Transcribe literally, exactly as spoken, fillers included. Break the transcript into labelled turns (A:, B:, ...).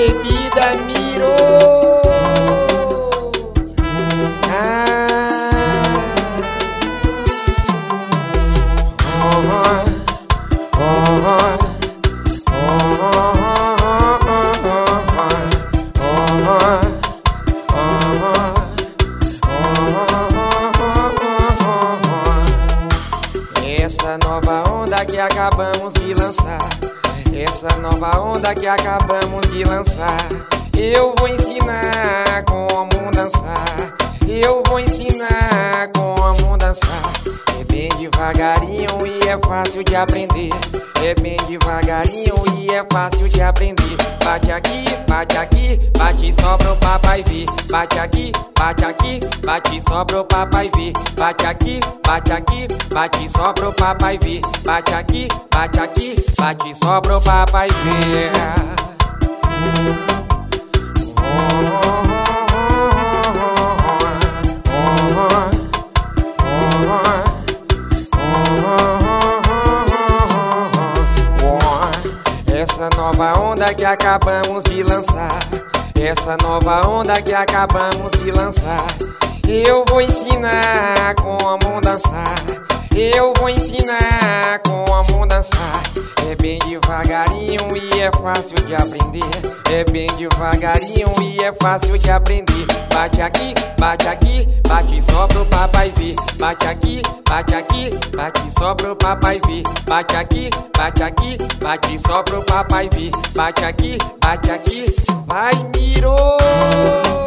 A: bebida Miro. Ah. Oh, oh, oh. Essa nova onda que acabamos de lançar, essa nova onda que acabamos de lançar, eu vou ensinar como dançar, eu vou ensinar como dançar. É bem devagarinho e é fácil de aprender, é bem devagarinho e é fácil de aprender. Bate aqui, bate aqui, bate só pro papai ver. Bate aqui, bate aqui, bate só pro papai ver. Bate aqui, bate aqui, bate só pro papai ver. Bate aqui, bate aqui, bate só pro papai ver. Essa nova onda que acabamos de lançar, essa nova onda que acabamos de lançar, eu vou ensinar como dançar, eu vou ensinar como dançar. É bem devagarinho e é fácil de aprender, é bem devagarinho e é fácil de aprender. Bate aqui, bate aqui, bate só pro papai ver. Bate aqui, bate aqui, bate só pro papai ver. Bate aqui, bate aqui, bate só pro papai ver. Bate aqui, bate aqui, vai Miro.